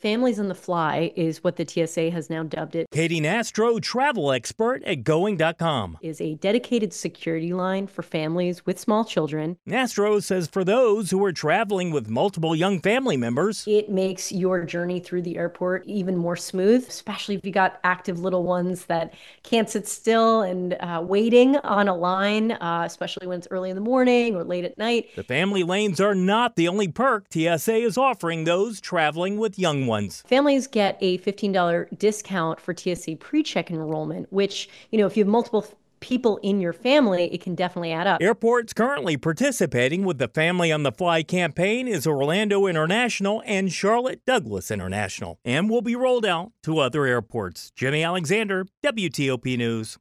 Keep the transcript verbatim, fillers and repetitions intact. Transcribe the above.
Families on the Fly is what the T S A has now dubbed it. Katie Nastro, travel expert at Going dot com. Is a dedicated security line for families with small children. Nastro says for those who are traveling with multiple young family members, it makes your journey through the airport even more smooth, especially if you got active little ones that can't sit still and uh, waiting on a line, uh, especially when it's early in the morning or late at night. The family lanes are not the only perk T S A is offering those traveling with young ones. Families get a fifteen dollars discount for T S A pre-check enrollment, which, you know, if you have multiple people in your family, it can definitely add up. Airports currently participating with the Family on the Fly campaign is Orlando International and Charlotte Douglas International, and will be rolled out to other airports. Jimmy Alexander, W T O P News.